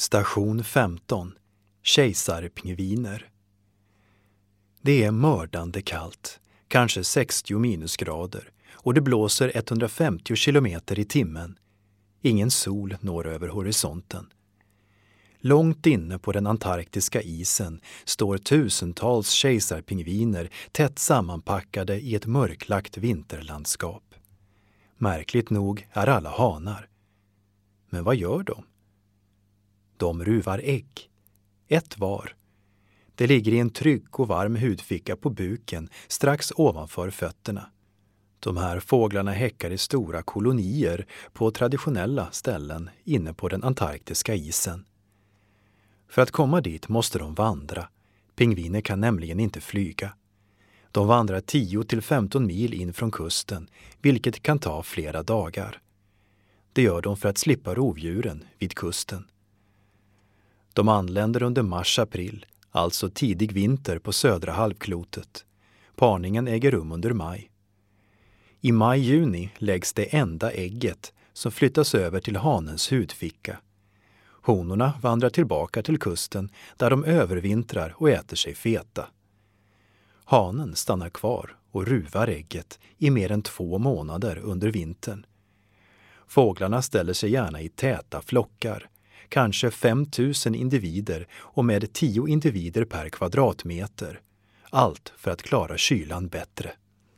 Station 15. Kejsarpingviner. Det är mördande kallt, kanske 60 minusgrader, och det blåser 150 kilometer i timmen. Ingen sol når över horisonten. Långt inne på den antarktiska isen står tusentals kejsarpingviner tätt sammanpackade i ett mörklagt vinterlandskap. Märkligt nog är alla hanar. Men vad gör de? De ruvar ägg. Ett var. Det ligger i en trygg och varm hudficka på buken strax ovanför fötterna. De här fåglarna häckar i stora kolonier på traditionella ställen inne på den antarktiska isen. För att komma dit måste de vandra. Pingviner kan nämligen inte flyga. De vandrar 10-15 mil in från kusten, vilket kan ta flera dagar. Det gör de för att slippa rovdjuren vid kusten. De anländer under mars-april, alltså tidig vinter på södra halvklotet. Parningen äger rum under maj. I maj-juni läggs det enda ägget som flyttas över till hanens hudficka. Honorna vandrar tillbaka till kusten där de övervintrar och äter sig feta. Hanen stannar kvar och ruvar ägget i mer än 2 månader under vintern. Fåglarna ställer sig gärna i täta flockar, kanske 5000 individer och med 10 individer per kvadratmeter. Allt för att klara kylan bättre.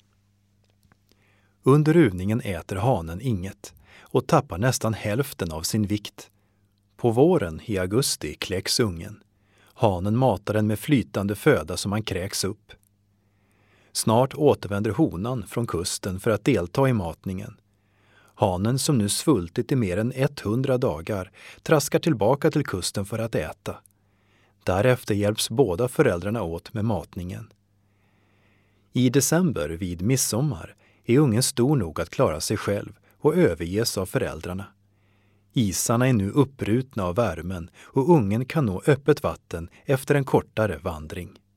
Under ruvningen äter hanen inget och tappar nästan hälften av sin vikt. På våren i augusti kläcks ungen. Hanen matar den med flytande föda som man kräks upp. Snart återvänder honan från kusten för att delta i matningen. Hanen som nu svultit i mer än 100 dagar traskar tillbaka till kusten för att äta. Därefter hjälps båda föräldrarna åt med matningen. I december vid midsommar är ungen stor nog att klara sig själv och överges av föräldrarna. Isarna är nu upprutna av värmen och ungen kan nå öppet vatten efter en kortare vandring.